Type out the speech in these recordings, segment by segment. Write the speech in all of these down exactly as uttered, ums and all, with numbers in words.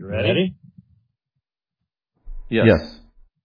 You ready? Yes. yes.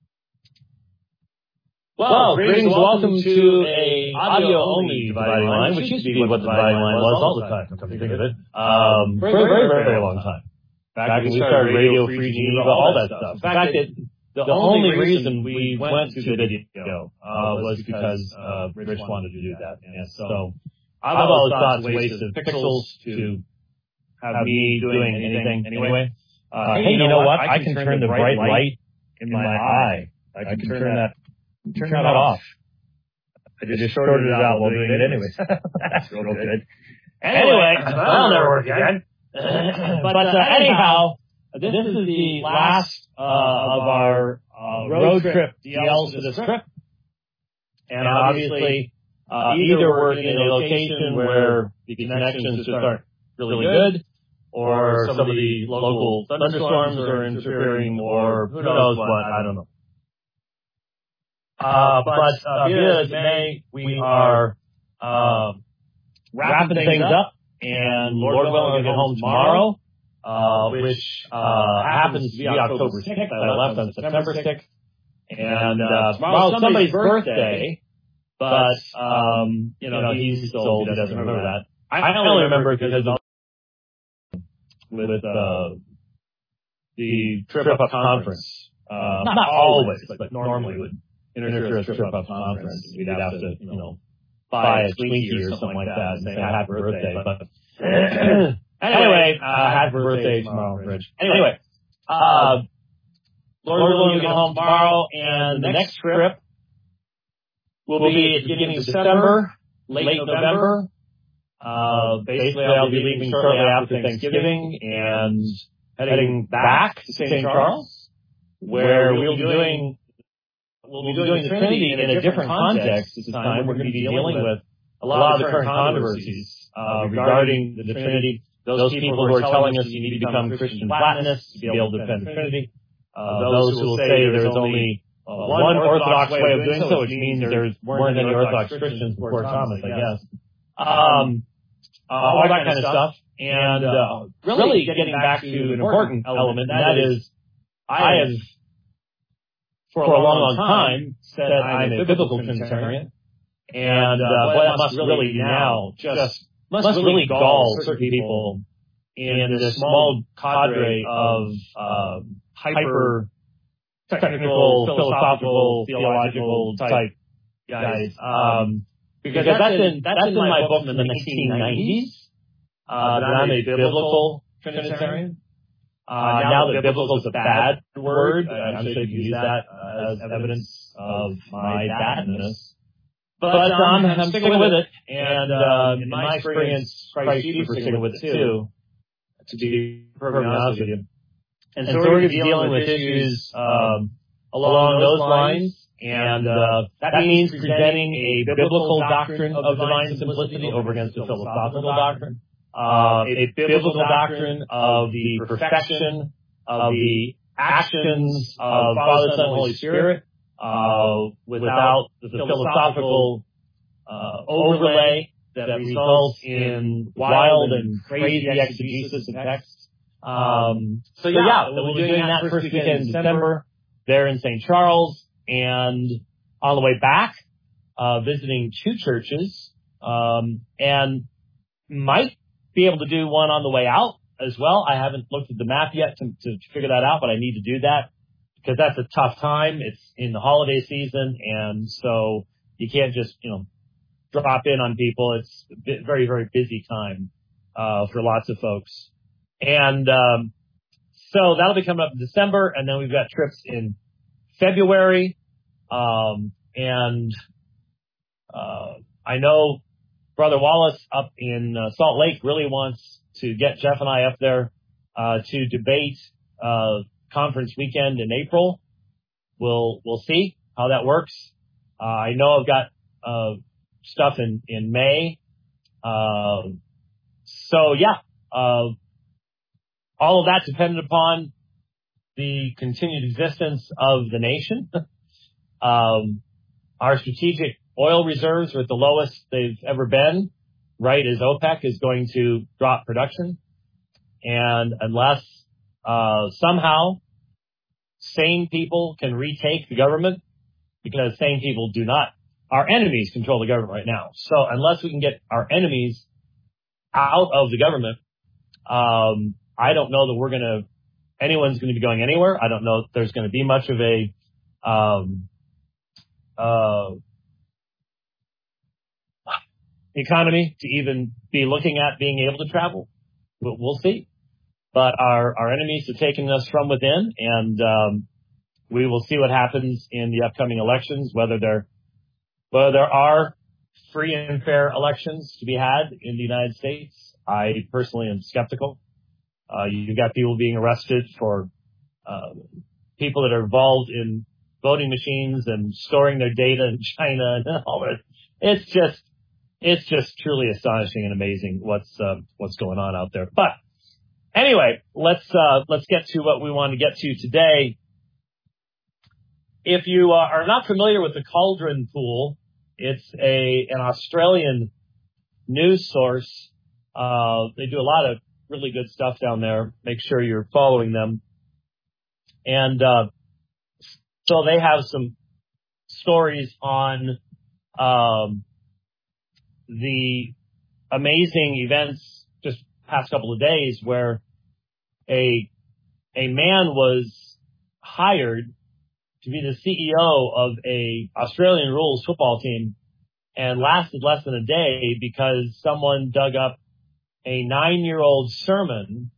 Well, greetings and welcome to a audio-only dividing line, which used to be what the dividing line was all the time, come to think of it. Um, for a very, very, very long time. Back when we started Radio Free Geneva, all that stuff. In fact, it, the only reason we went to video uh, was because uh, Rich wanted to do that. And so I've always thought it's a waste of pixels to have me doing anything anyway. Uh, hey, you know what? I can turn the bright light in my eye. I can turn that turn that off. I just shorted it out while doing it anyway. That's real good. Anyway, that'll never work again. But uh, anyhow, this is the last uh, of our uh, road trip D Ls for this trip. And obviously, uh, either we're in a location where the connections just aren't really good, or some of the local thunderstorms are interfering, or who knows what, I don't know. Uh, but uh, via May, we are uh, wrapping things up, and Lord willing, we'll get home tomorrow, uh, which uh, happens to be October sixth. I left on September sixth, and uh, tomorrow's somebody's birthday, but um, you know he's so old he doesn't remember that. I only remember it because with uh, the trip up conference, uh, not always, but normally would. Interest trip up conference. We'd have to, you know, buy a Twinkie or something like that and say happy birthday. But anyway, uh, happy birthday tomorrow, Rich. Anyway, uh, Lord willing, we get home tomorrow, and the next trip will be at the beginning of December, late November. Uh, basically, I'll be leaving shortly after Thanksgiving and heading back to Saint Charles, where we'll be doing. We'll be doing the Trinity in a different context this time. We're going to be dealing with a lot of the current controversies uh, regarding the Trinity. Those people who are telling us you need to become Christian Platonists to be able to defend the Trinity. Uh, those who will say there's only uh, one Orthodox way of doing so, which means there weren't any Orthodox Christians before Thomas, I guess. Um, uh, all that kind of stuff. And uh, really getting back to an important element, and that is I have for a long, long time said I'm a biblical Trinitarian, and uh, boy, that must really now just must really gall certain people in this small cadre of uh, hyper technical, philosophical, theological type guys, um, because that's in that's in my book in the nineteen nineties uh, that I'm a biblical Trinitarian. Uh, now that biblical is a bad word, I'm sure you can use that uh, as evidence of my badness. But um, I'm sticking with it, and um, in my experience, Christ Jesus is sticking with it too, to be perfectly honest with you. And so we're going to be dealing with issues um, along those lines, and uh, that means presenting a biblical doctrine of divine simplicity over against a philosophical doctrine. Uh, a biblical doctrine of the perfection of the actions of Father, Son, Holy Spirit, uh, without the philosophical uh, overlay that results in wild and crazy exegesis of texts. Um, so yeah, we'll be doing that first weekend in December there in Saint Charles, and on the way back, uh, visiting two churches, um, and might be able to do one on the way out as well. I haven't looked at the map yet to, to figure that out, but I need to do that because that's a tough time. It's in the holiday season, and so you can't just, you know, drop in on people. It's a very, very busy time uh, for lots of folks. And um, so that'll be coming up in December, and then we've got trips in February. Um, and uh, I know Brother Wallace up in uh, Salt Lake really wants to get Jeff and I up there uh, to debate uh, conference weekend in April. We'll we'll see how that works. Uh, I know I've got uh, stuff in in May. Uh, so yeah, uh, all of that dependent upon the continued existence of the nation. um, our strategic oil reserves are at the lowest they've ever been, right as OPEC is going to drop production. And unless uh, somehow sane people can retake the government, because sane people do not. Our enemies control the government right now. So unless we can get our enemies out of the government, um, I don't know that we're going to, anyone's going to be going anywhere. I don't know if there's going to be much of a, um, uh, economy to even be looking at being able to travel. We'll, we'll see. But our, our enemies are taking us from within, and um, we will see what happens in the upcoming elections, whether there, whether there are free and fair elections to be had in the United States. I personally am skeptical. Uh, you've got people being arrested for uh, people that are involved in voting machines and storing their data in China and all that. It's just, it's just truly astonishing and amazing what's uh, what's going on out there. But anyway, let's uh, let's get to what we want to get to today. If you uh, are not familiar with the Cauldron Pool, it's a an Australian news source. Uh, they do a lot of really good stuff down there. Make sure you're following them. And uh, so they have some stories on um, the amazing events just past couple of days where a a man was hired to be the C E O of a Australian rules football team and lasted less than a day because someone dug up a nine-year-old sermon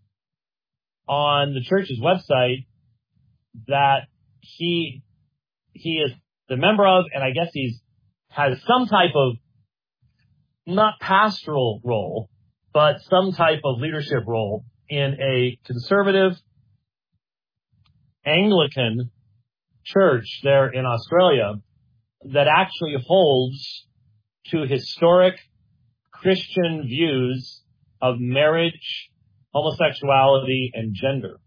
on the church's website that he he is the member of, and I guess he's has some type of not pastoral role, but some type of leadership role in a conservative Anglican church there in Australia that actually holds to historic Christian views of marriage, homosexuality, and gender.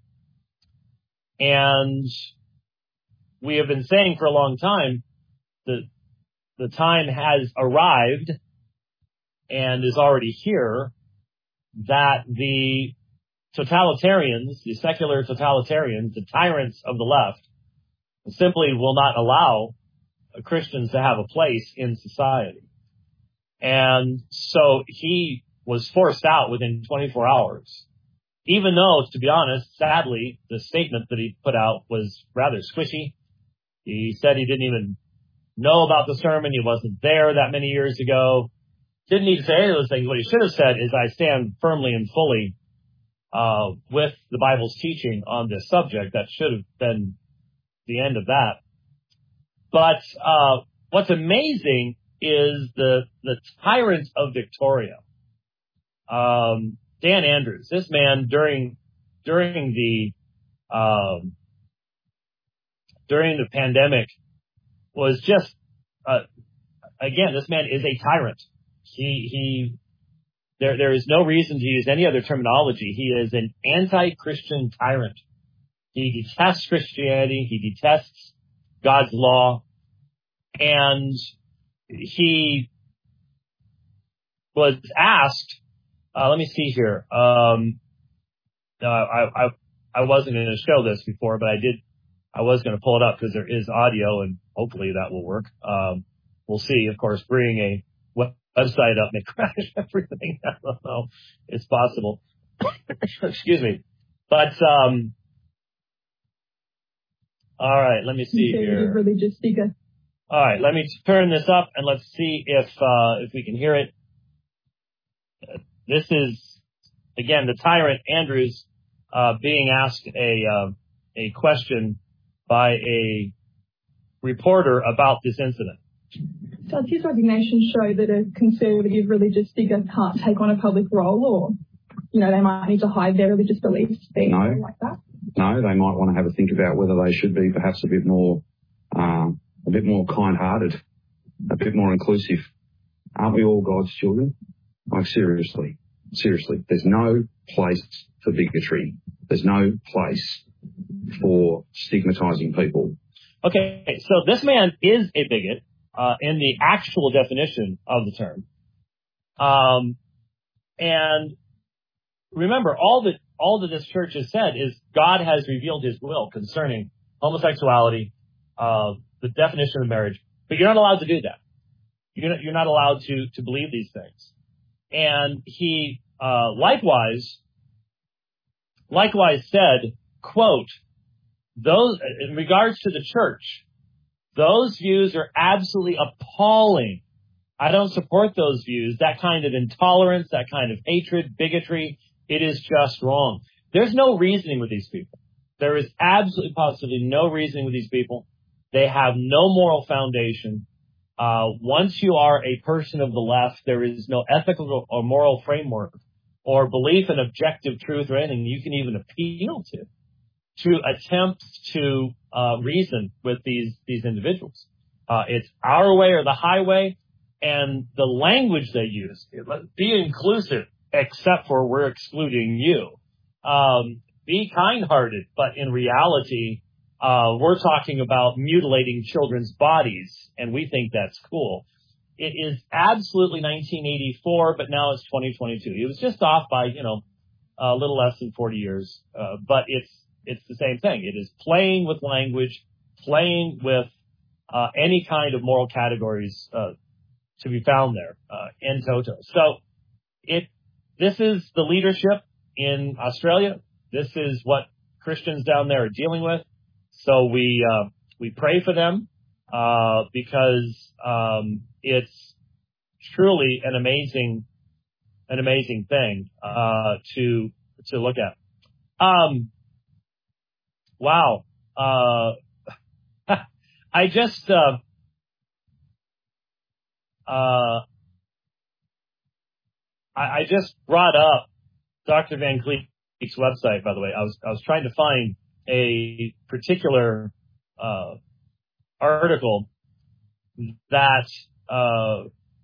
And we have been saying for a long time that the time has arrived and is already here that the totalitarians, the secular totalitarians, the tyrants of the left, simply will not allow Christians to have a place in society. And so he was forced out within twenty-four hours, even though, to be honest, sadly, the statement that he put out was rather squishy. He said he didn't even know about the sermon. He wasn't there that many years ago. Didn't need to say any of those things. What he should have said is, I stand firmly and fully uh, with the Bible's teaching on this subject. That should have been the end of that. But uh, what's amazing is the the tyrant of Victoria, um, Dan Andrews. This man during during the um, during the pandemic was just uh, again. This man is a tyrant. He he. There there is no reason to use any other terminology. He is an anti-Christian tyrant. He detests Christianity. He detests God's law, and he was asked, uh, let me see here. Um, uh, I, I, I wasn't going to show this before, but I did, I was going to pull it up because there is audio and hopefully that will work. Um, we'll see. Of course, bringing a web- website up may crash everything. I don't know. It's possible. Excuse me. But, um, all right, let me see here. Religious figure. All right, let me turn this up and let's see if uh, if we can hear it. Uh, this is, again, the tyrant Andrews uh, being asked a uh, a question by a reporter about this incident. Does his resignation show that a conservative religious figure can't take on a public role, or, you know, they might need to hide their religious beliefs, being no. like that? No, they might want to have a think about whether they should be perhaps a bit more um, a bit more kind-hearted, a bit more inclusive. Aren't we all God's children? Like, seriously, seriously, there's no place for bigotry. There's no place for stigmatizing people. Okay, so this man is a bigot uh, in the actual definition of the term. Um, and remember, all that all that this church has said is God has revealed his will concerning homosexuality, uh, the definition of marriage, but you're not allowed to do that. You're not, you're not allowed to, to believe these things. And he, uh, likewise, likewise said, quote, those, in regards to the church, those views are absolutely appalling. I don't support those views. That kind of intolerance, that kind of hatred, bigotry, it is just wrong. There's no reasoning with these people. There is absolutely positively no reasoning with these people. They have no moral foundation. Uh, once you are a person of the left, there is no ethical or moral framework or belief in objective truth or anything you can even appeal to, to attempt to uh, reason with these, these individuals. Uh, it's our way or the highway, and the language they use, be inclusive, except for we're excluding you. Um, be kind-hearted, but in reality, uh, we're talking about mutilating children's bodies, and we think that's cool. It is absolutely nineteen eighty-four, but now it's twenty twenty-two. It was just off by, you know, a little less than forty years, uh, but it's it's the same thing. It is playing with language, playing with uh, any kind of moral categories uh, to be found there uh, in toto. So it this is the leadership in Australia. This is what Christians down there are dealing with. So we uh, we pray for them uh, because um, it's truly an amazing an amazing thing uh, to to look at. Um, wow, uh, I just uh, uh, I, I just brought up Doctor Van Cleek's website. By the way, I was I was trying to find a particular uh, article that uh,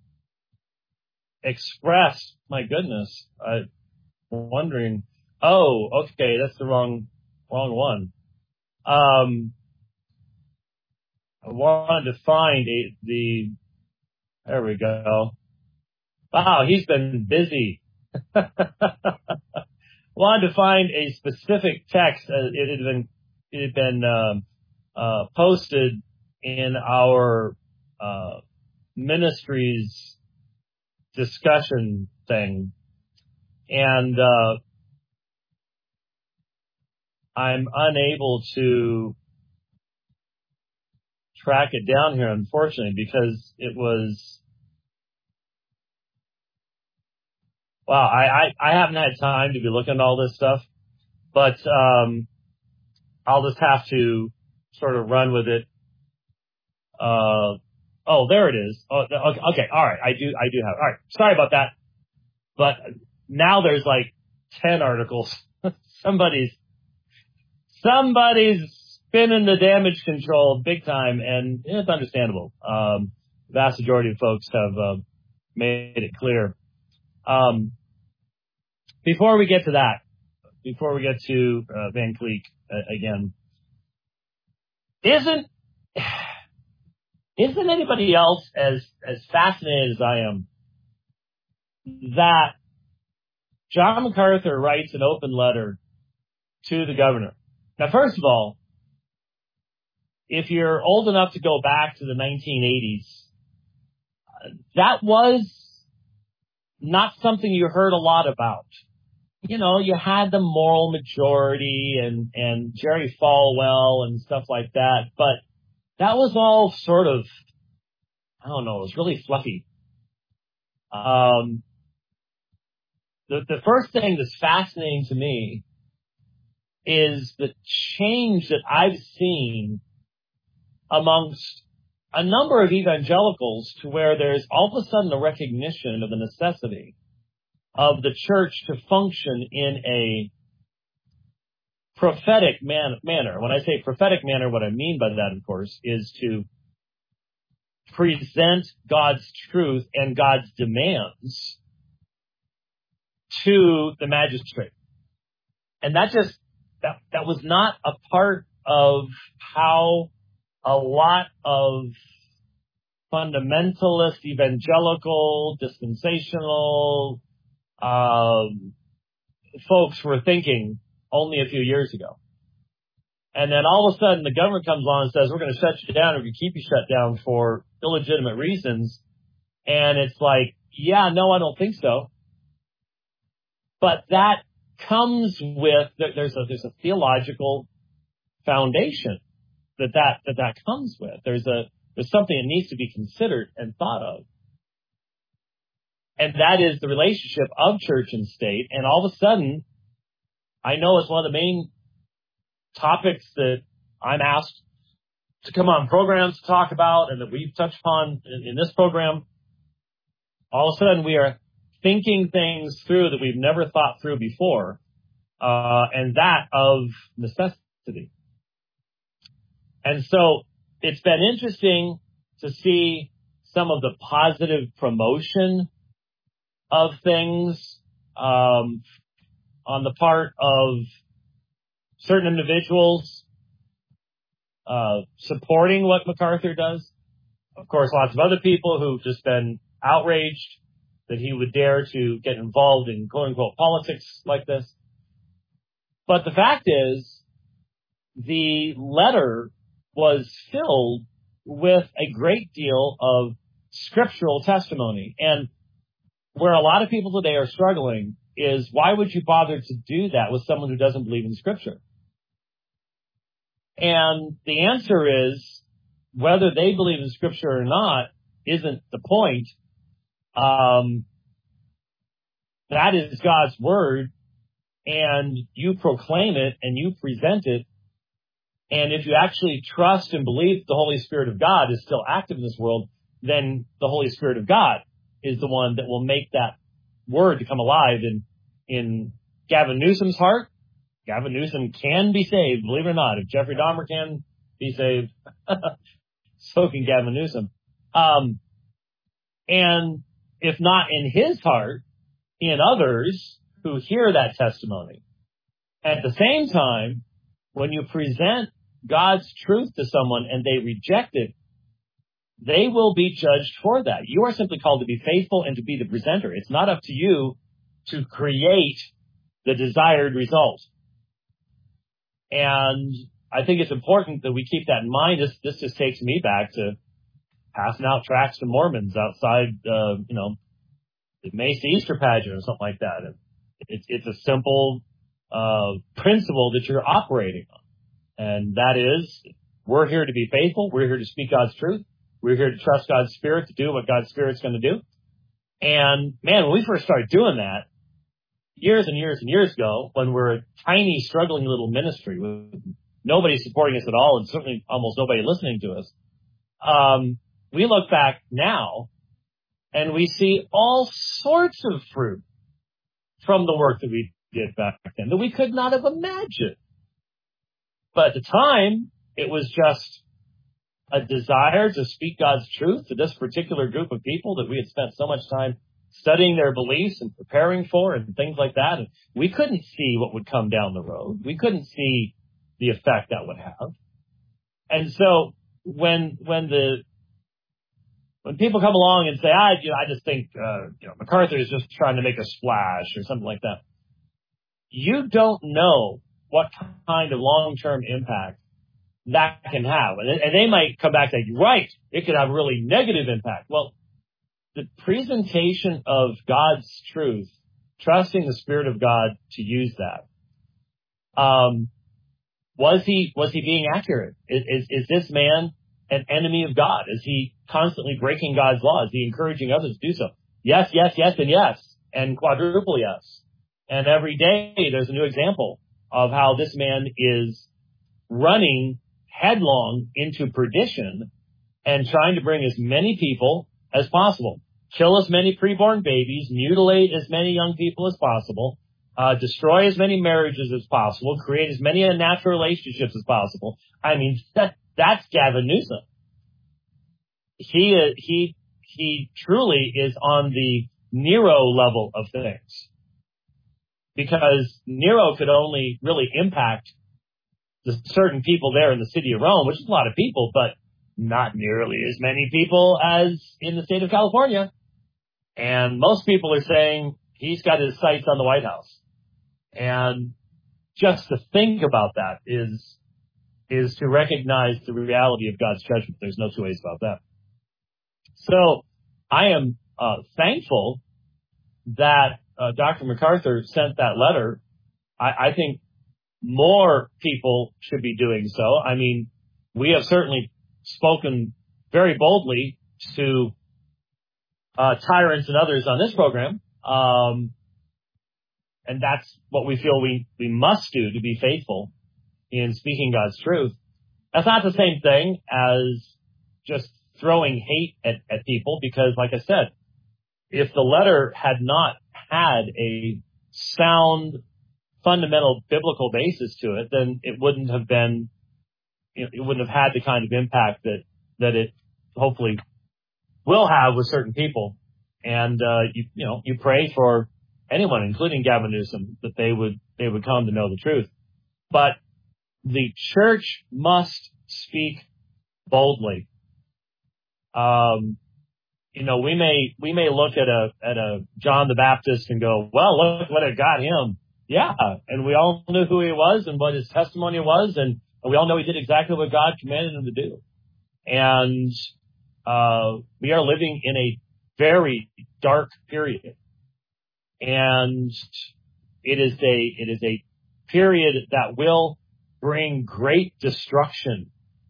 expressed, my goodness, I'm wondering, oh, okay, that's the wrong wrong one. Um, I wanted to find a, the, there we go. Wow, he's been busy. Wanted to find a specific text. Uh, it had been it had been uh, uh, posted in our uh, ministry's discussion thing, and uh, I'm unable to track it down here, unfortunately, because it was. Wow, I, I, I haven't had time to be looking at all this stuff, but um, I'll just have to sort of run with it. Uh, oh, there it is. Oh, okay, okay, all right, I do, I do have. All right, sorry about that. But now there's like ten articles. somebody's somebody's spinning the damage control big time, and it's understandable. Um, the vast majority of folks have uh, made it clear. Um, before we get to that, before we get to uh, Van Cleek uh, again, isn't isn't anybody else as as fascinated as I am that John MacArthur writes an open letter to the governor? Now, first of all, if you're old enough to go back to the nineteen eighties, that was not something you heard a lot about. You know, you had the moral majority and, and Jerry Falwell and stuff like that, but that was all sort of, I don't know, it was really fluffy. Um, the, the first thing that's fascinating to me is the change that I've seen amongst a number of evangelicals to where there's all of a sudden a recognition of the necessity of the church to function in a prophetic man- manner. When I say prophetic manner, what I mean by that, of course, is to present God's truth and God's demands to the magistrate. And that just, that, that was not a part of how a lot of fundamentalist, evangelical, dispensational, um, folks were thinking only a few years ago. And then all of a sudden the government comes along and says, we're going to shut you down, or we're going to keep you shut down for illegitimate reasons. And it's like, yeah, no, I don't think so. But that comes with, there's a, there's a theological foundation that that, that that comes with. There's a, there's something that needs to be considered and thought of. And that is the relationship of church and state. And all of a sudden, I know it's one of the main topics that I'm asked to come on programs to talk about and that we've touched upon in, in this program. All of a sudden, we are thinking things through that we've never thought through before, uh, and that of necessity. And so it's been interesting to see some of the positive promotion of things um, on the part of certain individuals uh, supporting what MacArthur does. Of course, lots of other people who've just been outraged that he would dare to get involved in quote-unquote politics like this. But the fact is, the letter was filled with a great deal of scriptural testimony. And where a lot of people today are struggling is, why would you bother to do that with someone who doesn't believe in Scripture? And the answer is, whether they believe in Scripture or not isn't the point. Um, that is God's Word, and you proclaim it and you present it. And if you actually trust and believe the Holy Spirit of God is still active in this world, then the Holy Spirit of God is the one that will make that word to come alive in, in Gavin Newsom's heart. Gavin Newsom can be saved, believe it or not. If Jeffrey Dahmer can be saved, so can Gavin Newsom. Um, and if not in his heart, in others who hear that testimony. At the same time, when you present God's truth to someone and they reject it, they will be judged for that. You are simply called to be faithful and to be the presenter. It's not up to you to create the desired result. And I think it's important that we keep that in mind. This, this just takes me back to passing out tracts to Mormons outside, uh, you know, the Mesa Easter pageant or something like that. And it's, it's a simple uh, principle that you're operating on. And that is, we're here to be faithful. We're here to speak God's truth. We're here to trust God's Spirit to do what God's Spirit's going to do. And, man, when we first started doing that, years and years and years ago, when we're a tiny, struggling little ministry with nobody supporting us at all and certainly almost nobody listening to us, um, we look back now and we see all sorts of fruit from the work that we did back then that we could not have imagined. But at the time, it was just a desire to speak God's truth to this particular group of people that we had spent so much time studying their beliefs and preparing for and things like that. And we couldn't see what would come down the road. We couldn't see the effect that would have. And so when, when the, when people come along and say, I, you know, I just think, uh, you know, MacArthur is just trying to make a splash or something like that, you don't know what kind of long-term impact that can have. And, and they might come back and say, right, it could have really negative impact. Well, the presentation of God's truth, trusting the Spirit of God to use that, um, was he, was he being accurate? Is, is, is this man an enemy of God? Is he constantly breaking God's law? Is he encouraging others to do so? Yes, yes, yes, and yes, and quadruple yes. And every day there's a new example of how this man is running headlong into perdition and trying to bring as many people as possible, kill as many preborn babies, mutilate as many young people as possible, uh, destroy as many marriages as possible, create as many unnatural relationships as possible. I mean, that, that's Gavin Newsom. He, uh, he, he truly is on the Nero level of things, because Nero could only really impact the certain people there in the city of Rome, which is a lot of people, but not nearly as many people as in the state of California. And most people are saying he's got his sights on the White House. And just to think about that is, is to recognize the reality of God's judgment. There's no two ways about that. So I am uh, thankful that uh, Doctor MacArthur sent that letter. I, I think more people should be doing so. I mean, we have certainly spoken very boldly to uh, tyrants and others on this program. Um, and that's what we feel we, we must do to be faithful in speaking God's truth. That's not the same thing as just throwing hate at, at people, because like I said, if the letter had not had a sound, fundamental biblical basis to it, then it wouldn't have been, you know, it wouldn't have had the kind of impact that, that it hopefully will have with certain people. And, uh, you, you know, you pray for anyone, including Gavin Newsom, that they would, they would come to know the truth. But the church must speak boldly. Um, you know, we may, we may look at a, at a John the Baptist and go, well, look what it got him. Yeah. And we all knew who he was and what his testimony was. And, and we all know he did exactly what God commanded him to do. And, uh, we are living in a very dark period. And it is a, it is a period that will bring great destruction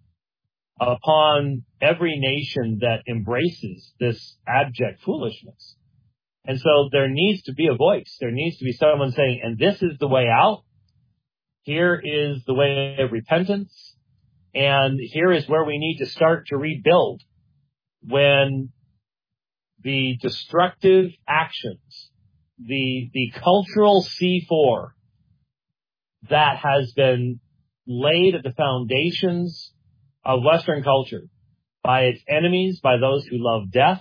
upon every nation that embraces this abject foolishness. And so there needs to be a voice. There needs to be someone saying, and this is the way out. Here is the way of repentance. And here is where we need to start to rebuild when the destructive actions, the, the cultural C four that has been laid at the foundations of Western culture by its enemies, by those who love death,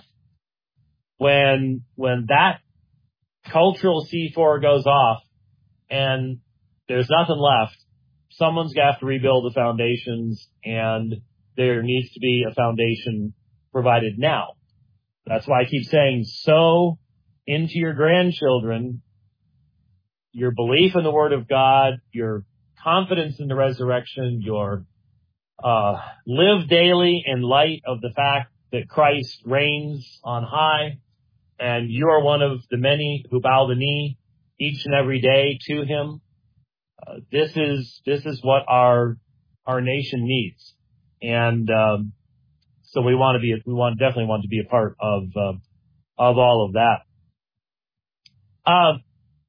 when, when that cultural C four goes off and there's nothing left, someone's got to have to rebuild the foundations, and there needs to be a foundation provided now. That's why I keep saying, sow into your grandchildren your belief in the Word of God, your confidence in the resurrection, your uh live daily in light of the fact that Christ reigns on high, and you are one of the many who bow the knee each and every day to him. Uh, this is this is what our our nation needs, and um, so we want to be we want definitely want to be a part of uh, of all of that. Um,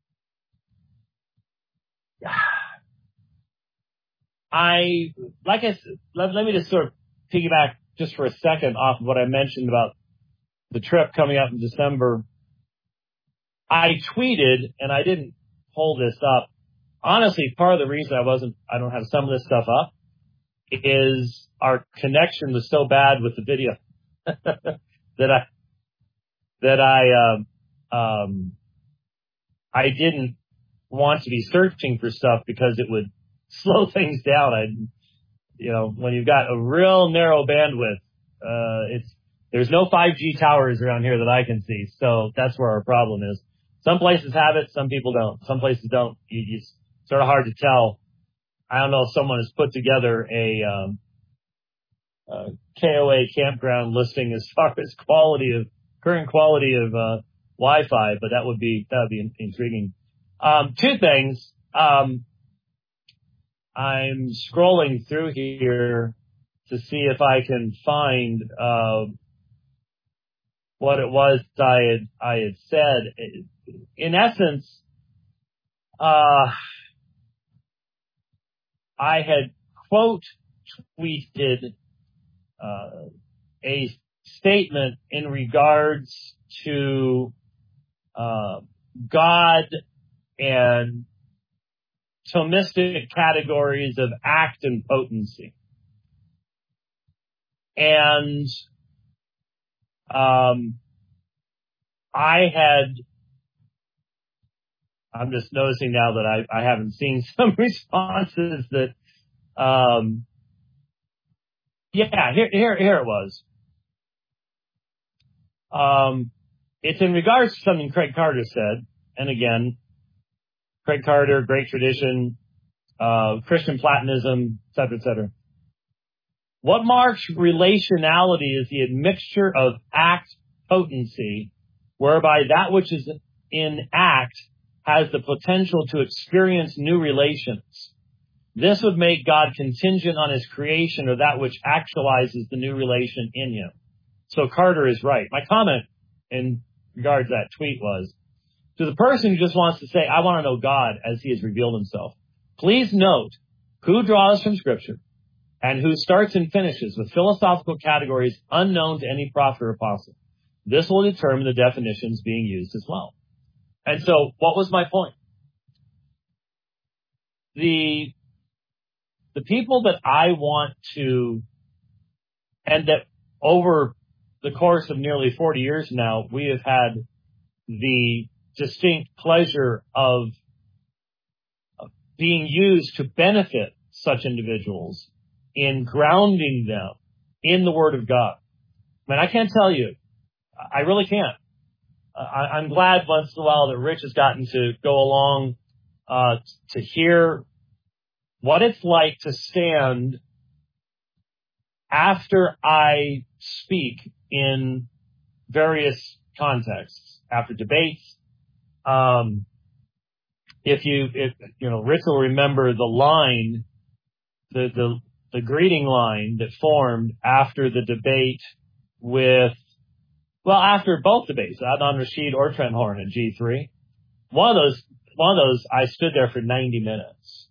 I like I said, let, let me just sort of piggyback just for a second off of what I mentioned about the trip coming up in December. I tweeted, and I didn't hold this up. Honestly, part of the reason I wasn't, I don't have some of this stuff up is our connection was so bad with the video that I, that I, um, um, I didn't want to be searching for stuff because it would slow things down. I, you know, when you've got a real narrow bandwidth, uh, it's, there's no five G towers around here that I can see. So that's where our problem is. Some places have it, some people don't. Some places don't. You, you, it's sort of hard to tell. I don't know if someone has put together a, um, a K O A campground listing as far as quality of, current quality of, uh, Wi-Fi, but that would be, that would be intriguing. Um, two things. Um, I'm scrolling through here to see if I can find, uh, what it was I had, I had said. In essence, uh, I had quote tweeted, uh, a statement in regards to, uh, God and Thomistic categories of act and potency. And, um, I had, I'm just noticing now that I, I haven't seen some responses that, um, yeah, here, here, here it was. Um, it's in regards to something Craig Carter said. And again, Craig Carter, Great Tradition, uh, Christian Platonism, et cetera, et cetera. What marks relationality is the admixture of act potency, whereby that which is in act has the potential to experience new relations. This would make God contingent on his creation or that which actualizes the new relation in him. So Carter is right. My comment in regards to that tweet was, to the person who just wants to say, I want to know God as he has revealed himself, please note who draws from Scripture and who starts and finishes with philosophical categories unknown to any prophet or apostle. This will determine the definitions being used as well. And so what was my point? The, the people that I want to, and that over the course of nearly forty years now, we have had the distinct pleasure of being used to benefit such individuals in grounding them in the Word of God. I mean, I can't tell you. I really can't. I, I'm glad once in a while that Rich has gotten to go along uh, to hear what it's like to stand after I speak in various contexts, after debates. Um, if you, if, you know, Rich will remember the line, the, the, the greeting line that formed after the debate with, well, after both debates, Adnan Rashid or Trent Horn at G three. One of those, one of those, I stood there for ninety minutes.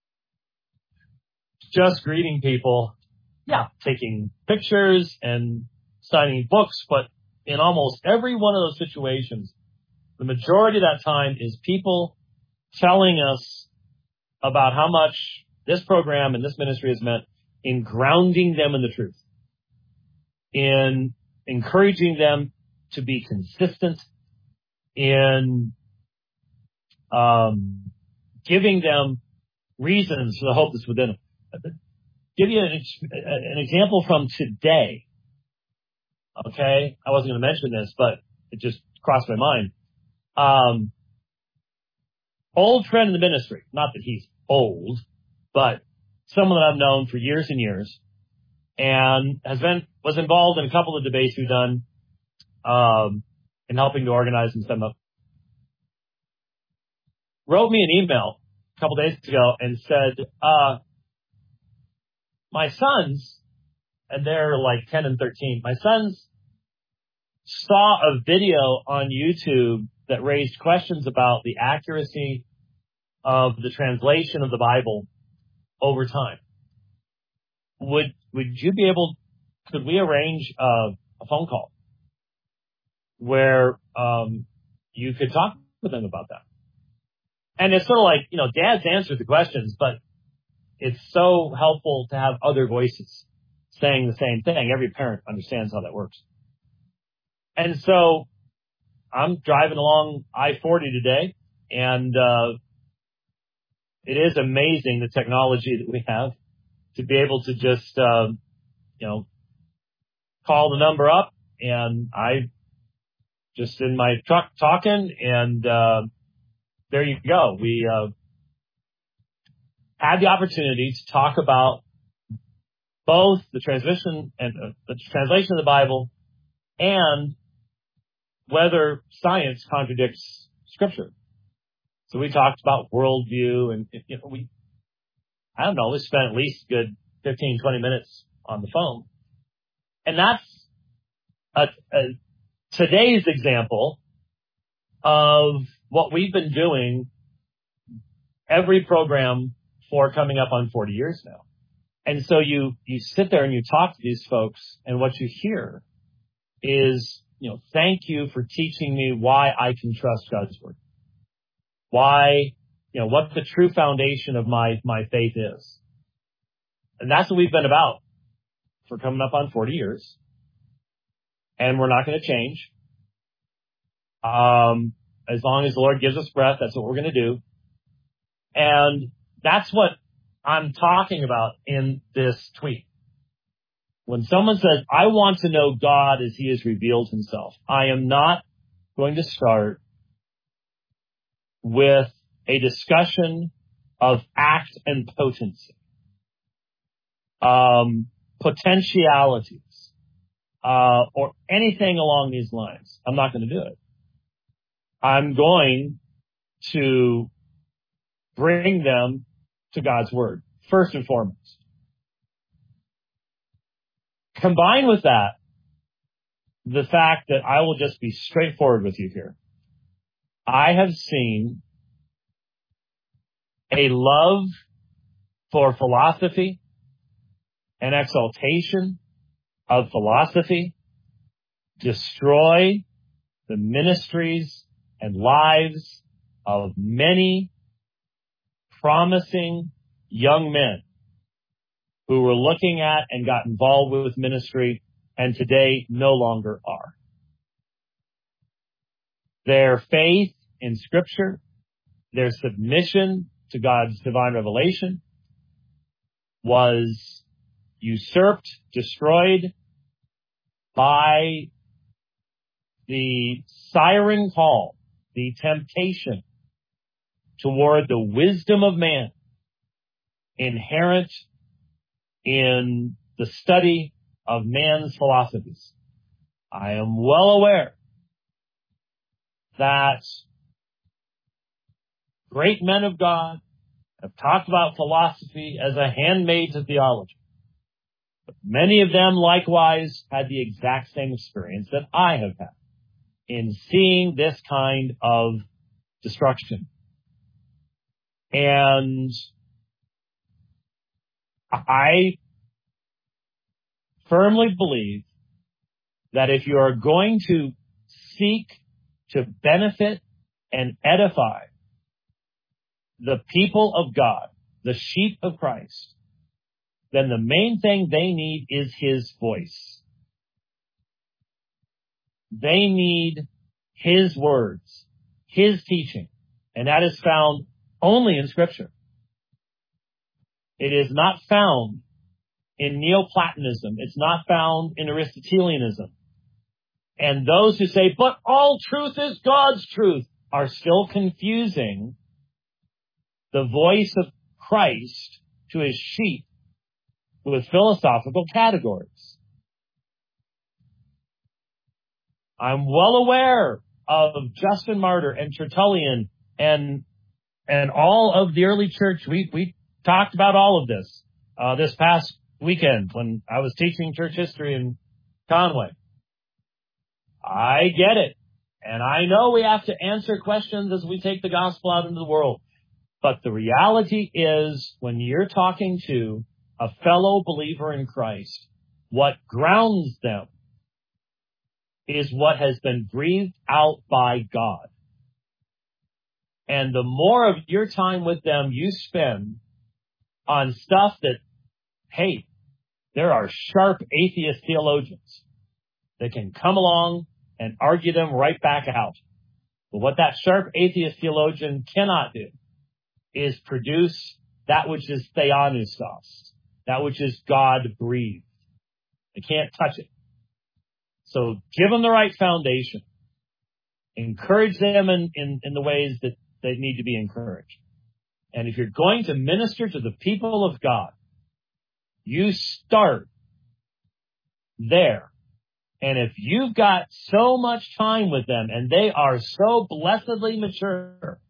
Just greeting people. Yeah, taking pictures and signing books, but in almost every one of those situations, the majority of that time is people telling us about how much this program and this ministry has meant in grounding them in the truth, in encouraging them to be consistent, in um, giving them reasons for the hope that's within them. Give you an, an example from today. Okay, I wasn't going to mention this, but it just crossed my mind. Um, old friend in the ministry, not that he's old, but someone that I've known for years and years, and has been was involved in a couple of debates we've done, um, in helping to organize and set them up. Wrote me an email a couple days ago and said, uh, my sons, and they're like ten and thirteen, my sons saw a video on YouTube that raised questions about the accuracy of the translation of the Bible over time. Would would you be able, could we arrange a, a phone call where um, you could talk with them about that? And it's sort of like, you know, dads answered the questions, but it's so helpful to have other voices saying the same thing. Every parent understands how that works. And so I'm driving along I forty today, and uh, it is amazing the technology that we have to be able to just, uh, you know, call the number up, and I just in my truck talking, and uh, there you go. We uh, had the opportunity to talk about both the transmission and uh, the translation of the Bible and whether science contradicts Scripture. So we talked about worldview, and you know, we, I don't know, we spent at least a good fifteen, twenty minutes on the phone. And that's a, a, today's example of what we've been doing every program for coming up on forty years now. And so you, you sit there and you talk to these folks, and what you hear is, you know, thank you for teaching me why I can trust God's Word. Why, you know, what the true foundation of my, my faith is. And that's what we've been about for coming up on forty years. And we're not going to change. Um, as long as the Lord gives us breath, that's what we're going to do. And that's what I'm talking about in this tweet. When someone says, I want to know God as he has revealed himself, I am not going to start with a discussion of act and potency, um, potentialities, uh, or anything along these lines. I'm not going to do it. I'm going to bring them to God's Word, first and foremost. Combine with that the fact that I will just be straightforward with you here. I have seen a love for philosophy, an exaltation of philosophy, destroy the ministries and lives of many promising young men who were looking at and got involved with ministry and today no longer are. Their faith in Scripture, their submission to God's divine revelation was usurped, destroyed by the siren call, the temptation toward the wisdom of man inherent in the study of man's philosophies. I am well aware that great men of God have talked about philosophy as a handmaid to theology. But many of them likewise had the exact same experience that I have had in seeing this kind of destruction. And I firmly believe that if you are going to seek to benefit and edify the people of God, the sheep of Christ, then the main thing they need is His voice. They need His words, His teaching, and that is found only in Scripture. It is not found in Neoplatonism. It's not found in Aristotelianism. And those who say, but all truth is God's truth, are still confusing the voice of Christ to His sheep with philosophical categories. I'm well aware of Justin Martyr and Tertullian and and all of the early church. We we talked about all of this uh, this past weekend when I was teaching church history in Conway. I get it. And I know we have to answer questions as we take the gospel out into the world. But the reality is, when you're talking to a fellow believer in Christ, what grounds them is what has been breathed out by God. And the more of your time with them you spend on stuff that, hey, there are sharp atheist theologians that can come along and argue them right back out. But what that sharp atheist theologian cannot do is produce that which is theopneustos, that which is God-breathed. They can't touch it. So give them the right foundation. Encourage them in, in, in the ways that they need to be encouraged. And if you're going to minister to the people of God, you start there. And if you've got so much time with them and they are so blessedly mature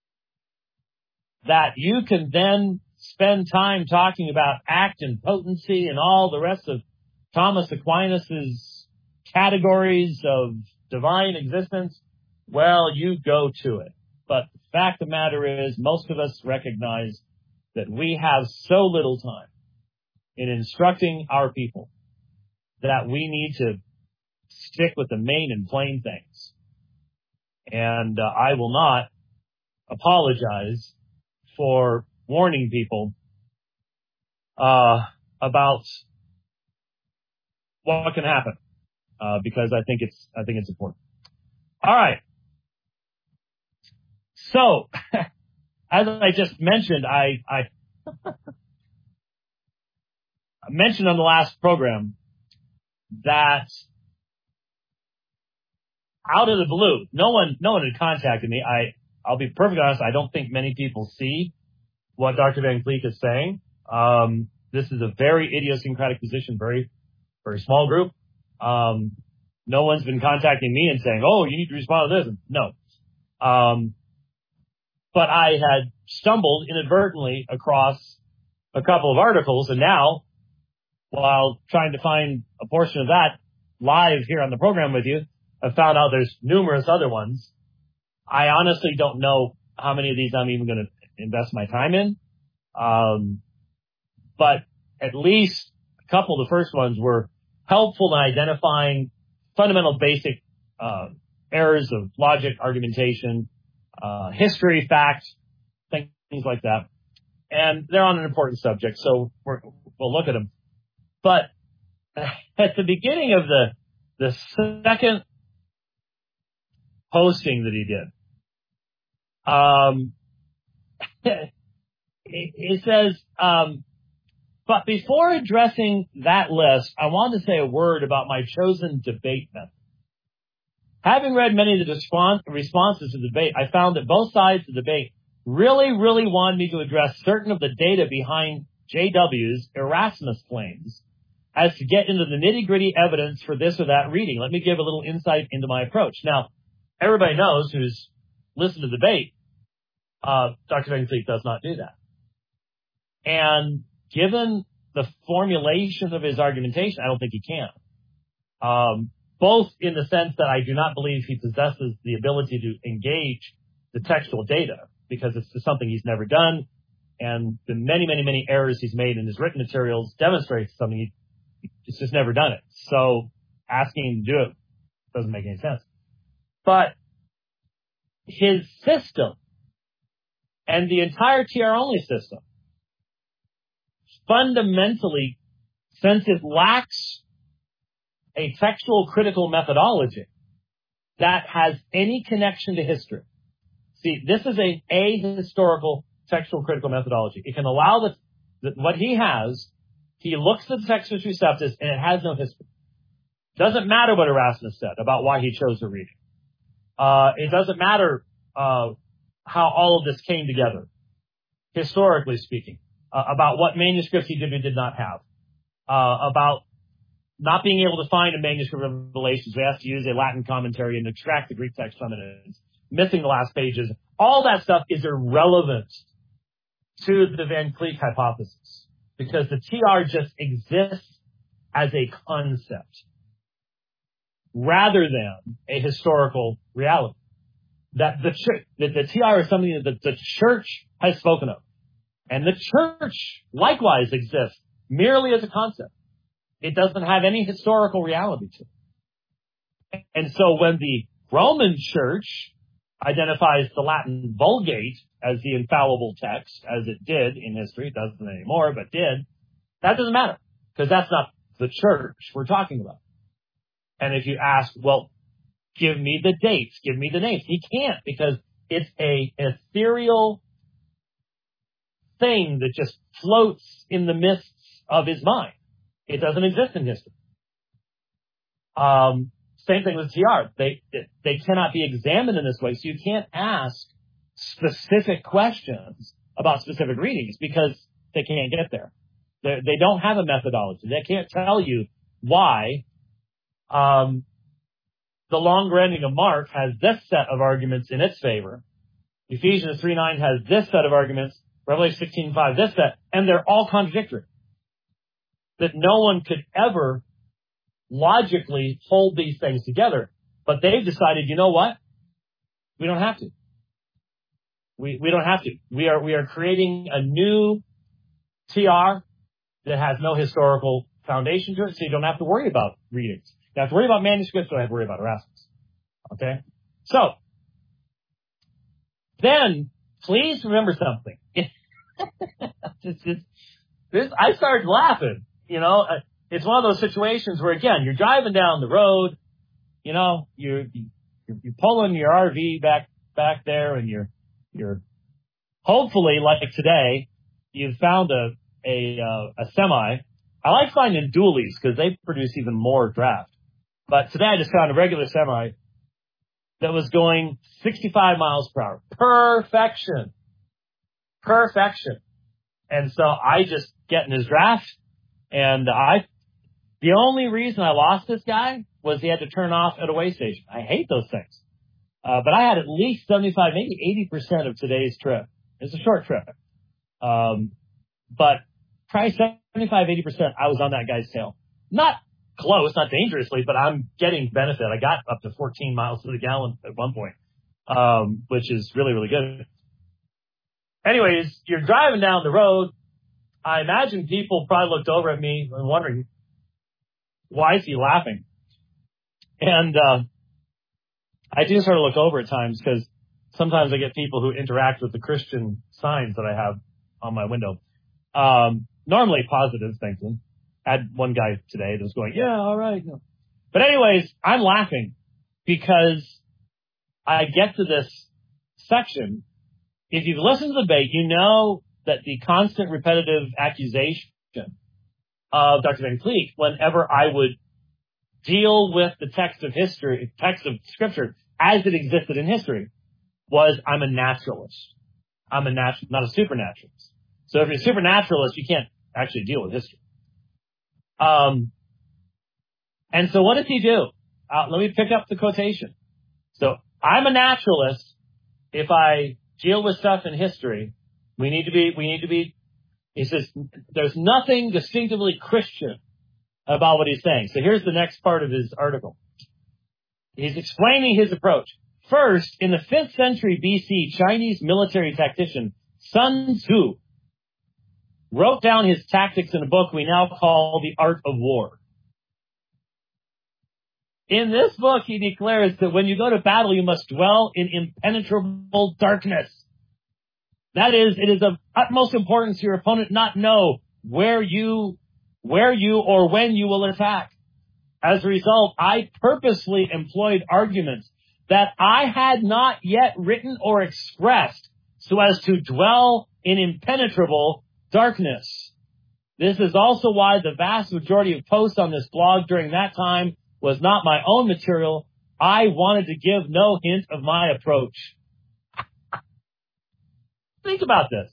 that you can then spend time talking about act and potency and all the rest of Thomas Aquinas's categories of divine existence, well, you go to it. But the fact of the matter is, most of us recognize that we have so little time in instructing our people that we need to stick with the main and plain things. And uh, I will not apologize for warning people uh, about what can happen, uh, because I think it's I think it's important. All right. So, as I just mentioned, I, I mentioned on the last program that out of the blue, no one, no one had contacted me. I, I'll be perfectly honest, I don't think many people see what Doctor Van Cleek is saying. Um, this is a very idiosyncratic position, very, very small group. Um, no one's been contacting me and saying, oh, you need to respond to this. No. Um, but I had stumbled inadvertently across a couple of articles, and now, while trying to find a portion of that live here on the program with you, I found out there's numerous other ones. I honestly don't know how many of these I'm even going to invest my time in. Um, but at least a couple of the first ones were helpful in identifying fundamental basic uh, errors of logic, argumentation, uh, history, facts, things, things like that. And they're on an important subject, so we're, we'll look at them. But at the beginning of the the second posting that he did, um, it, it says, um, but before addressing that list, I want to say a word about my chosen debate method. Having read many of the response, responses to the debate, I found that both sides of the debate really, really wanted me to address certain of the data behind J W's Erasmus claims as to get into the nitty-gritty evidence for this or that reading. Let me give a little insight into my approach. Now, everybody knows who's listened to the debate, uh, Doctor Van Cleek does not do that. And given the formulation of his argumentation, I don't think he can. Um, both in the sense that I do not believe he possesses the ability to engage the textual data, because it's just something he's never done, and the many, many, many errors he's made in his written materials demonstrates something he, he's just never done it. So asking him to do it doesn't make any sense. But his system and the entire T R-only system, fundamentally, since it lacks a textual critical methodology that has any connection to history. See, this is a ahistorical textual critical methodology. It can allow the, the what he has. He looks at the Textus Receptus and it has no history. Doesn't matter what Erasmus said about why he chose the reading. Uh, it doesn't matter uh, how all of this came together, historically speaking, uh, about what manuscripts he did or did not have, uh, about not being able to find a manuscript of Revelations. We have to use a Latin commentary and extract the Greek text from it. Missing the last pages. All that stuff is irrelevant to the Van Cleek hypothesis, because the T R just exists as a concept rather than a historical reality. That the church, that the T R is something that the, the church has spoken of. And the church likewise exists merely as a concept. It doesn't have any historical reality to it. And so when the Roman church identifies the Latin Vulgate as the infallible text, as it did in history, it doesn't anymore, but did, that doesn't matter, because that's not the church we're talking about. And if you ask, well, give me the dates, give me the names, he can't, because it's a ethereal thing that just floats in the mists of his mind. It doesn't exist in history. Um, same thing with T R. They, they cannot be examined in this way, so you can't ask specific questions about specific readings because they can't get there. They, they don't have a methodology. They can't tell you why um, the longer ending of Mark has this set of arguments in its favor. Ephesians three nine has this set of arguments. Revelation sixteen five this set, and they're all contradictory. That no one could ever logically hold these things together. But they've decided, you know what? We don't have to. We we don't have to. We are we are creating a new T R that has no historical foundation to it, so you don't have to worry about readings. You don't have to worry about manuscripts, you don't have to worry about Erasmus. Okay? So, then, please remember something. it's just, this, I started laughing. You know, it's one of those situations where, again, you're driving down the road, you know, you're, you're, you're pulling your R V back, back there, and you're, you're hopefully, like today, you've found a, a, uh, a semi. I like finding dualies because they produce even more draft. But today I just found a regular semi, that was going sixty-five miles per hour. Perfection. Perfection. And so I just get in his draft, and I, the only reason I lost this guy was he had to turn off at a way station. I hate those things. Uh, but I had at least seventy-five, maybe eighty percent of today's trip. It's a short trip. Um, but probably seventy-five, eighty percent, I was on that guy's tail. Not close, not dangerously, but I'm getting benefit. I got up to fourteen miles to the gallon at one point, um, which is really, really good. Anyways, you're driving down the road. I imagine people probably looked over at me and wondering, why is he laughing? And uh, I do sort of look over at times because sometimes I get people who interact with the Christian signs that I have on my window. Um, normally positive thinking. I had one guy today that was going, yeah, all right. No. But anyways, I'm laughing because I get to this section. If you've listened to the debate, you know that the constant repetitive accusation of Doctor Van Cleek, whenever I would deal with the text of history, text of Scripture as it existed in history, was I'm a naturalist. I'm a natural, not a supernaturalist. So if you're a supernaturalist, you can't actually deal with history. Um, and so what does he do? Uh, let me pick up the quotation. So I'm a naturalist. If I deal with stuff in history, we need to be, we need to be, he says, there's nothing distinctively Christian about what he's saying. So here's the next part of his article. He's explaining his approach. First, in the fifth century B C, Chinese military tactician Sun Tzu wrote down his tactics in a book we now call The Art of War. In this book, he declares that when you go to battle, you must dwell in impenetrable darkness. That is, it is of utmost importance to your opponent not know where you, where you or when you will attack. As a result, I purposely employed arguments that I had not yet written or expressed so as to dwell in impenetrable darkness. This is also why the vast majority of posts on this blog during that time was not my own material. I wanted to give no hint of my approach. Think about this.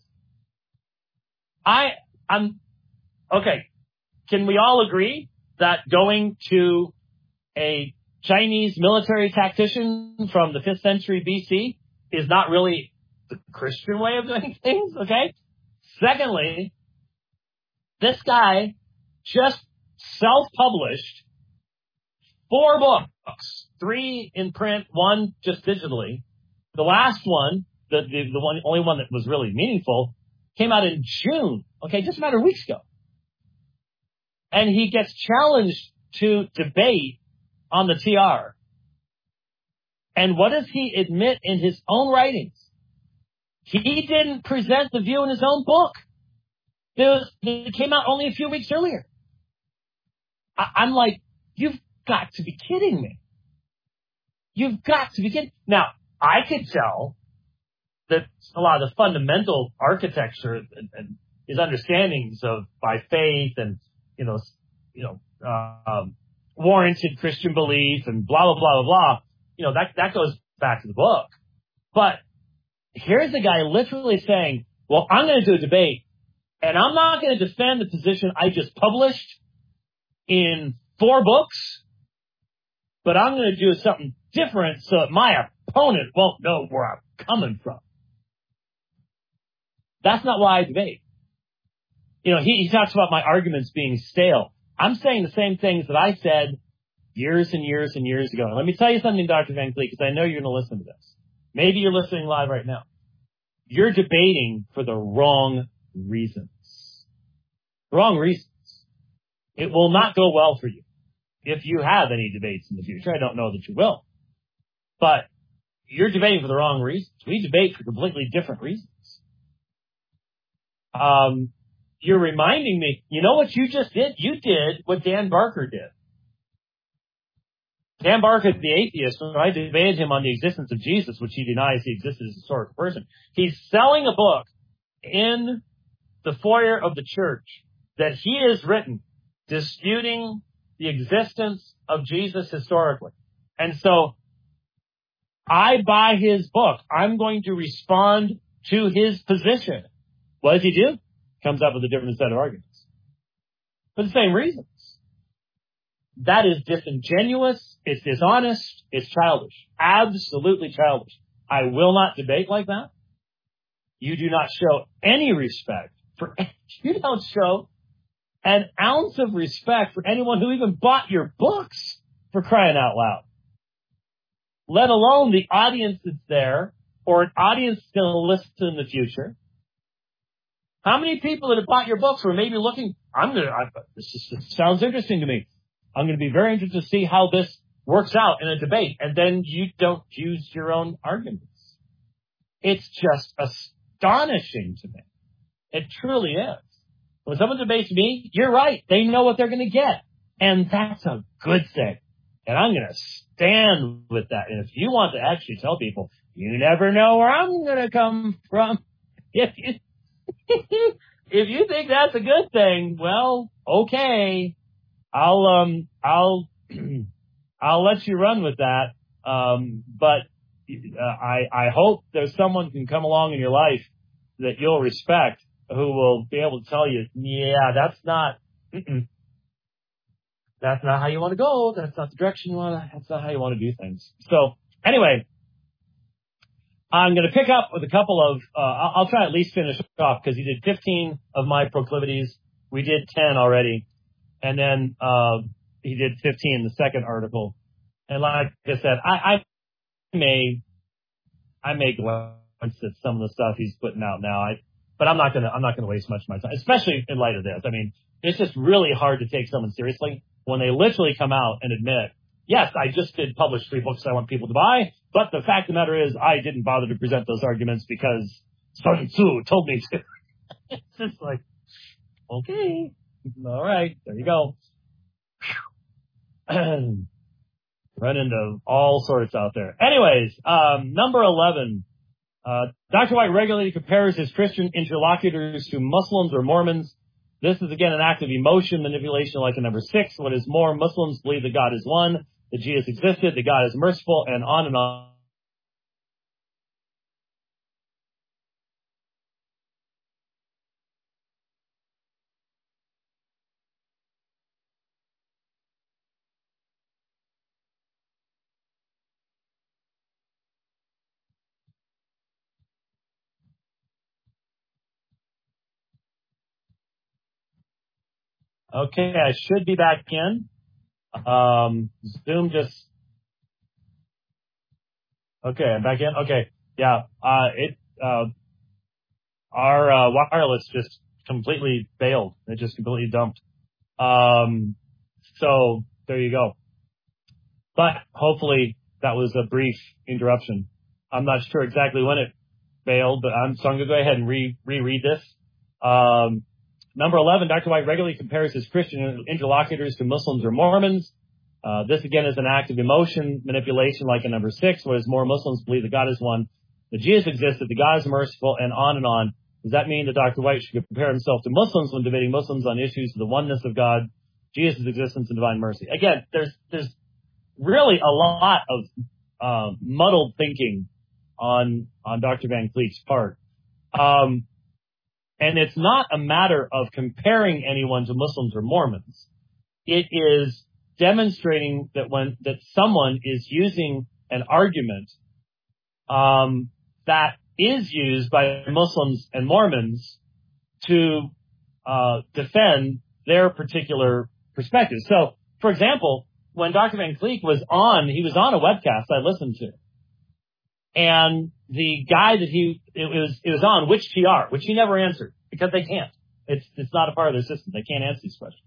I, I'm, okay. Can we all agree that going to a Chinese military tactician from the fifth century B C is not really the Christian way of doing things? Okay. Secondly, this guy just self-published four books, three in print, one just digitally. The last one, the, the, the one, only one that was really meaningful, came out in June. Okay, just a matter of weeks ago. And he gets challenged to debate on the T R. And what does he admit in his own writings? He didn't present the view in his own book. It, was, it came out only a few weeks earlier. I, I'm like, you've got to be kidding me. You've got to be kidding. Now, I could tell that a lot of the fundamental architecture and, and his understandings of by faith and, you know, you know, uh, um, warranted Christian belief and blah, blah, blah, blah, blah. You know, that, that goes back to the book. But here's a guy literally saying, well, I'm going to do a debate and I'm not going to defend the position I just published in four books, but I'm going to do something different so that my opponent won't know where I'm coming from. That's not why I debate. You know, he, he talks about my arguments being stale. I'm saying the same things that I said years and years and years ago. And let me tell you something, Doctor Van Cleek, because I know you're going to listen to this. Maybe you're listening live right now. You're debating for the wrong reasons. Wrong reasons. It will not go well for you if you have any debates in the future. I don't know that you will. But you're debating for the wrong reasons. We debate for completely different reasons. Um, you're reminding me, you know what you just did? You did what Dan Barker did. Dan Barker, the atheist, when I debated him on the existence of Jesus, which he denies he existed as a historical person, he's selling a book in the foyer of the church that he has written disputing the existence of Jesus historically. And so I buy his book. I'm going to respond to his position. What does he do? Comes up with a different set of arguments. For the same reasons. That is disingenuous, it's dishonest, it's childish. Absolutely childish. I will not debate like that. You do not show any respect for, you don't show an ounce of respect for anyone who even bought your books, for crying out loud. Let alone the audience that's there, or an audience that's going to listen in the future. How many people that have bought your books were maybe looking, I'm going to, this, is, this sounds interesting to me. I'm going to be very interested to see how this works out in a debate. And then you don't use your own arguments. It's just astonishing to me. It truly is. When someone debates me, you're right. They know what they're going to get. And that's a good thing. And I'm going to stand with that. And if you want to actually tell people, you never know where I'm going to come from. If you, if you think that's a good thing, well, okay. I'll, um, I'll, I'll let you run with that. Um, but, uh, I, I hope there's someone who can come along in your life that you'll respect, who will be able to tell you, yeah, that's not, mm-mm. That's not how you want to go. That's not the direction you want to, that's not how you want to do things. So anyway, I'm going to pick up with a couple of, uh, I'll, I'll try at least finish off because he did fifteen of my proclivities. We did ten already. And then, uh, he did fifteen in the second article. And like I said, I, I may, I may glance at some of the stuff he's putting out now. I, but I'm not going to, I'm not going to waste much of my time, especially in light of this. I mean, it's just really hard to take someone seriously when they literally come out and admit, yes, I just did publish three books I want people to buy, but the fact of the matter is I didn't bother to present those arguments because Sun Tzu told me to. It's just like, okay, all right, there you go. Run into all sorts out there. Anyways, um, number eleven, uh, Doctor White regularly compares his Christian interlocutors to Muslims or Mormons. This is again an act of emotion manipulation like in number six. What is more, Muslims believe that God is one, that Jesus existed, that God is merciful, and on and on. Okay, I should be back in. Um, Zoom just, okay, I'm back in. Okay. Yeah. Uh, it, uh, our, uh, wireless just completely failed. It just completely dumped. Um, so there you go. But hopefully that was a brief interruption. I'm not sure exactly when it failed, but I'm, so I'm going to go ahead and re, reread this. Um, Number eleven, Doctor White regularly compares his Christian interlocutors to Muslims or Mormons. Uh, this again is an act of emotion manipulation like in number six, whereas more Muslims believe that God is one, that Jesus existed, that God is merciful, and on and on. Does that mean that Doctor White should compare himself to Muslims when debating Muslims on issues of the oneness of God, Jesus' existence, and divine mercy? Again, there's there's really a lot of uh, muddled thinking on on Doctor Van Cleek's part. Um, And it's not a matter of comparing anyone to Muslims or Mormons. It is demonstrating that when that someone is using an argument um, that is used by Muslims and Mormons to uh, defend their particular perspective. So, for example, when Doctor Van Cleek was on, he was on a webcast I listened to. And the guy that he, it was, it was on which T R, which he never answered because they can't. It's, it's not a part of their system. They can't answer these questions.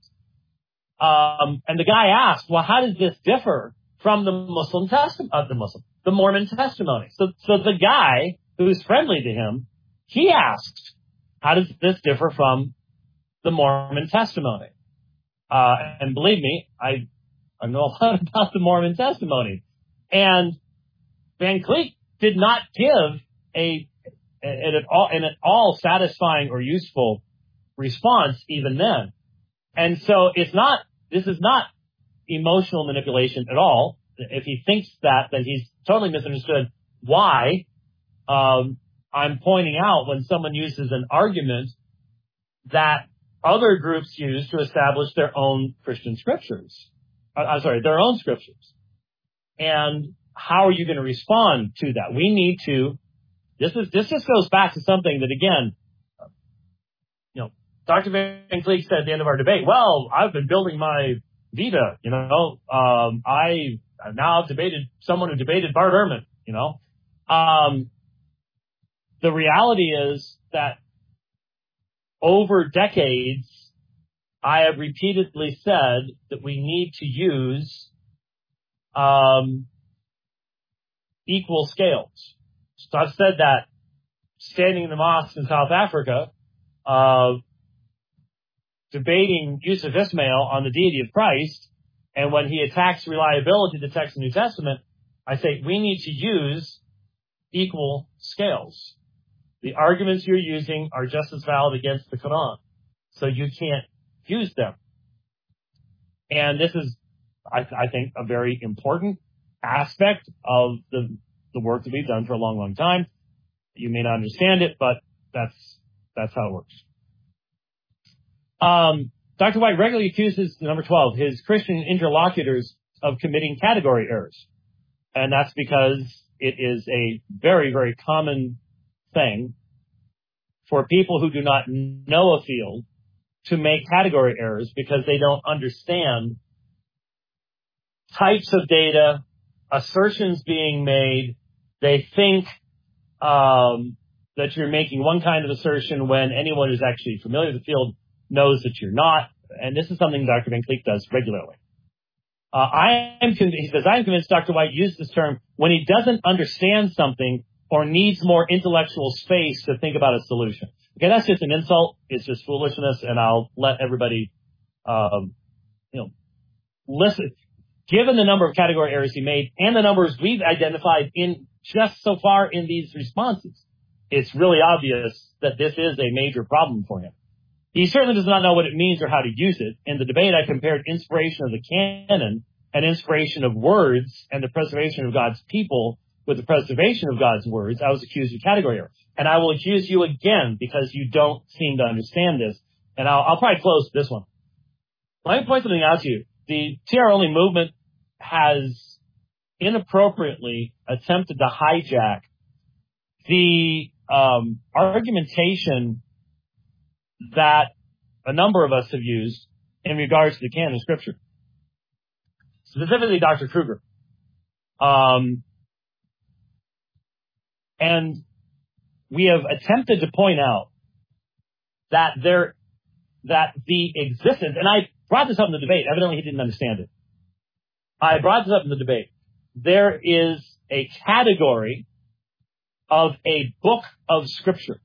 Um, and the guy asked, well, how does this differ from the Muslim testimony, uh, the Muslim, the Mormon testimony? So, so the guy who's friendly to him, he asked, how does this differ from the Mormon testimony? Uh, and believe me, I, I know a lot about the Mormon testimony. And Van Cleek did not give a, an at all, an at all satisfying or useful response even then. And so it's not, this is not emotional manipulation at all. If he thinks that, then he's totally misunderstood why um, I'm pointing out when someone uses an argument that other groups use to establish their own Christian scriptures. Uh, I'm sorry, their own scriptures. And how are you going to respond to that? We need to, this is, this just goes back to something that, again, you know, Doctor Van Cleek said at the end of our debate, well, I've been building my Vita, you know, um, I, I've now debated someone who debated Bart Ehrman, you know. Um, the reality is that over decades, I have repeatedly said that we need to use um, equal scales. So I've said that standing in the mosque in South Africa, uh, debating Yusuf Ismail on the deity of Christ, and when he attacks reliability of the text of the New Testament, I say we need to use equal scales. The arguments you're using are just as valid against the Quran, so you can't use them. And this is, I, I think, a very important aspect of the the work that we've done for a long, long time. You may not understand it, but that's that's how it works. Um, Doctor White regularly accuses, number twelve, his Christian interlocutors of committing category errors. And that's because it is a very, very common thing for people who do not know a field to make category errors because they don't understand types of data, assertions being made. They think um, that you're making one kind of assertion when anyone who's actually familiar with the field knows that you're not. And this is something Doctor Van Cleek does regularly. Uh, I am convinced, he says, I am convinced Doctor White used this term when he doesn't understand something or needs more intellectual space to think about a solution. Okay, that's just an insult. It's just foolishness, and I'll let everybody, um, you know, listen. Given the number of category errors he made and the numbers we've identified in just so far in these responses, it's really obvious that this is a major problem for him. He certainly does not know what it means or how to use it. In the debate, I compared inspiration of the canon and inspiration of words and the preservation of God's people with the preservation of God's words. I was accused of category error. And I will accuse you again because you don't seem to understand this. And I'll, I'll probably close this one. Let me point something out to you. The T R only movement has inappropriately attempted to hijack the um, argumentation that a number of us have used in regards to the canon of Scripture. Specifically, Doctor Kruger. Um, and we have attempted to point out that there, that the existence, and I brought this up in the debate. Evidently, he didn't understand it. I brought this up in the debate. There is a category of a book of Scripture.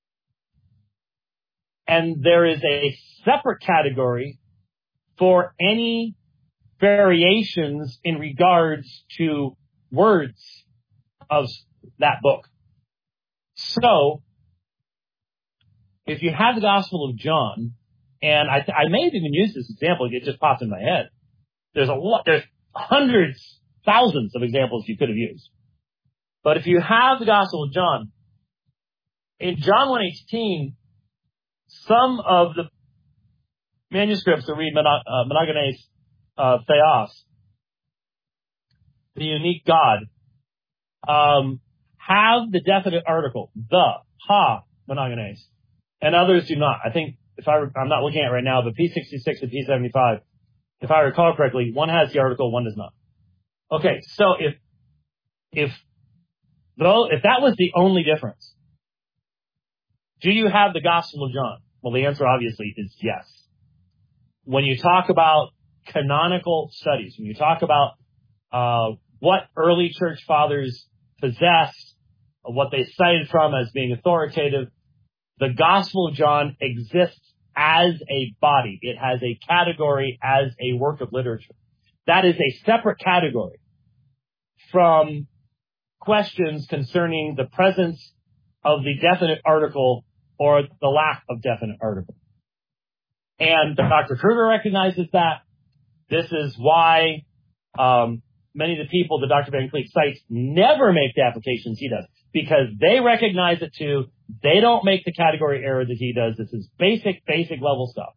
And there is a separate category for any variations in regards to words of that book. So, if you have the Gospel of John, and I, I may have even used this example, it just popped in my head. There's a lot, there's hundreds, thousands of examples you could have used. But if you have the Gospel of John, in John one eighteen, some of the manuscripts that read mono, uh, monogenes uh, theos, the unique God, um, have the definite article, the, ha, monogenes, and others do not. I think, if I, I'm not looking at it right now, but P sixty-six and P seventy-five, if I recall correctly, one has the article, one does not. Okay, so if, if, though, if that was the only difference, do you have the Gospel of John? Well, the answer obviously is yes. When you talk about canonical studies, when you talk about uh, what early church fathers possessed, what they cited from as being authoritative, the Gospel of John exists as a body. It has a category as a work of literature. That is a separate category from questions concerning the presence of the definite article or the lack of definite article. And Doctor Kruger recognizes that. This is why um, many of the people that Doctor Van Cleek cites never make the applications he does because they recognize it too. They don't make the category error that he does. This is basic, basic level stuff.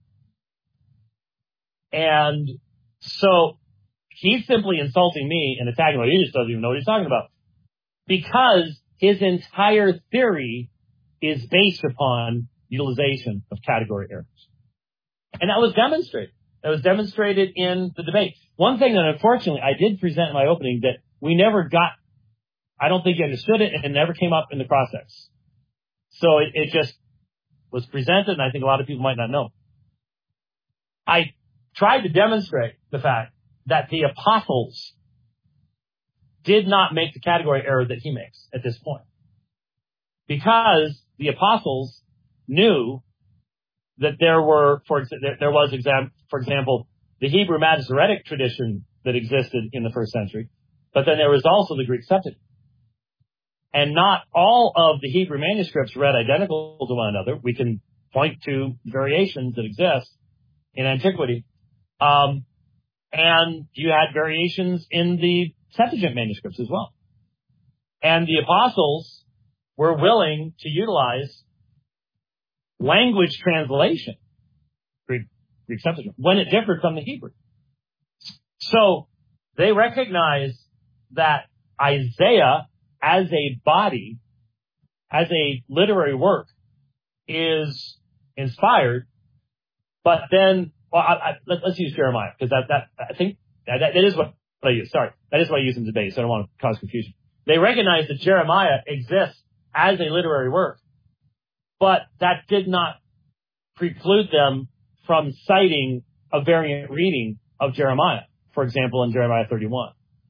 And so he's simply insulting me and attacking me. He just doesn't even know what he's talking about because his entire theory is based upon utilization of category errors. And that was demonstrated. That was demonstrated in the debate. One thing that unfortunately I did present in my opening that we never got, I don't think you understood it, and it never came up in the cross-ex. So it, it just was presented, and I think a lot of people might not know. I tried to demonstrate the fact that the apostles did not make the category error that he makes at this point. Because the apostles knew that there were, for there was, exam, for example, the Hebrew Masoretic tradition that existed in the first century, but then there was also the Greek Septuagint. And not all of the Hebrew manuscripts read identical to one another. We can point to variations that exist in antiquity. Um, and you had variations in the Septuagint manuscripts as well. And the apostles were willing to utilize language translation, Greek, Greek Septuagint, when it differed from the Hebrew. So they recognize that Isaiah as a body, as a literary work, is inspired, but then, well, I, I, let, let's use Jeremiah, because that, that, I think that, that is what I use. Sorry, that is what I use in debate, so I don't want to cause confusion. They recognize that Jeremiah exists as a literary work, but that did not preclude them from citing a variant reading of Jeremiah, for example, in Jeremiah thirty-one.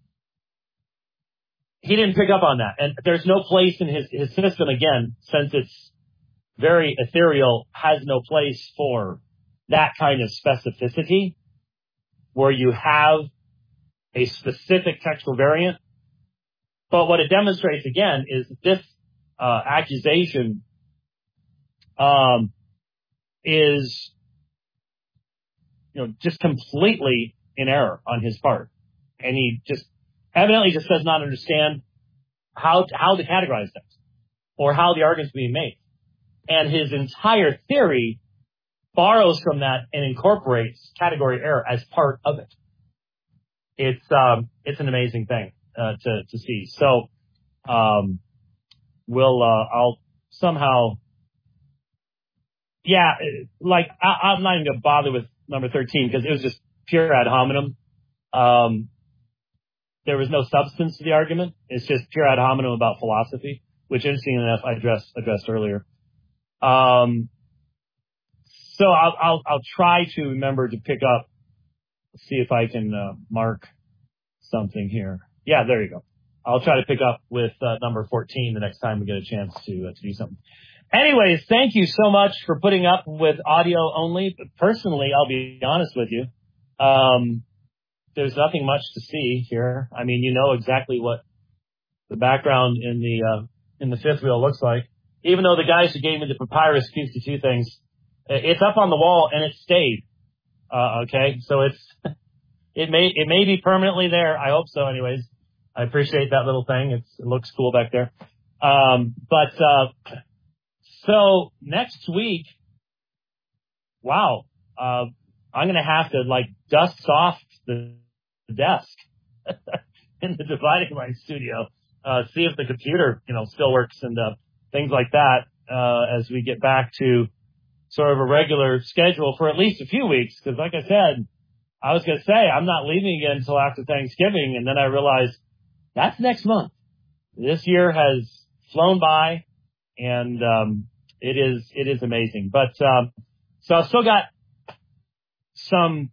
He didn't pick up on that. And there's no place in his, his system, again, since it's very ethereal, has no place for that kind of specificity where you have a specific textual variant. But what it demonstrates, again, is that this uh, accusation um, is, you know, just completely in error on his part. And he just evidently just does not understand how to, how to categorize things or how the argument's being made. And his entire theory borrows from that and incorporates category error as part of it. It's um, it's an amazing thing uh, to to see. So um, we'll uh, I'll somehow yeah like I, I'm not even gonna bother with number thirteen because it was just pure ad hominem. Um, There was no substance to the argument. It's just pure ad hominem about philosophy, which, interestingly enough, I addressed, addressed earlier. Um, so I'll, I'll, I'll try to remember to pick up, see if I can uh, mark something here. Yeah, there you go. I'll try to pick up with uh, number fourteen the next time we get a chance to, uh, to do something. Anyways, thank you so much for putting up with audio only. But personally, I'll be honest with you. Um, There's nothing much to see here. I mean, you know exactly what the background in the uh, in the fifth wheel looks like. Even though the guys who gave me the papyrus fifty-two things, it's up on the wall and it stayed. Uh, okay, so it's it may it may be permanently there. I hope so. Anyways, I appreciate that little thing. It's, it looks cool back there. Um, but uh, so next week, wow, uh, I'm gonna have to like dust off the desk in the dividing line studio, uh, see if the computer, you know, still works and uh, things like that uh, as we get back to sort of a regular schedule for at least a few weeks. Because like I said, I was going to say I'm not leaving again until after Thanksgiving, and then I realized that's next month. This year has flown by, and um, it is it is amazing. But um, so I've still got some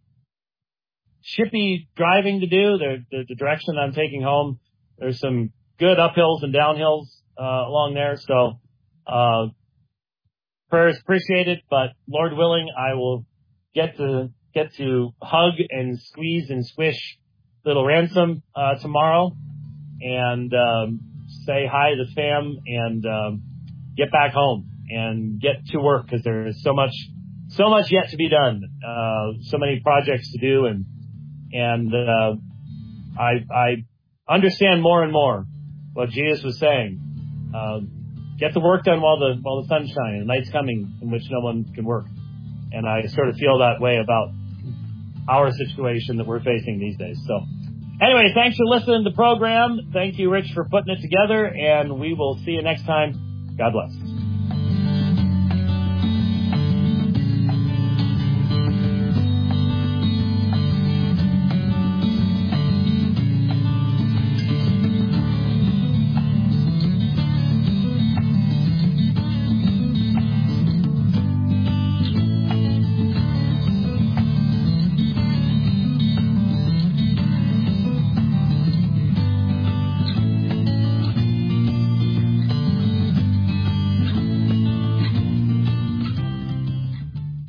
chippy driving to do. The, the, the direction I'm taking home, there's some good uphills and downhills uh, along there. So uh, prayers appreciated, but Lord willing, I will get to get to hug and squeeze and squish little Ransom uh, tomorrow, and um, say hi to the fam, and um, get back home and get to work because there is so much, so much yet to be done. Uh, so many projects to do, and and uh, I, I understand more and more what Jesus was saying. Uh, get the work done while the, while the sun's shining. The night's coming in which no one can work. And I sort of feel that way about our situation that we're facing these days. So anyway, thanks for listening to the program. Thank you, Rich, for putting it together, and we will see you next time. God bless.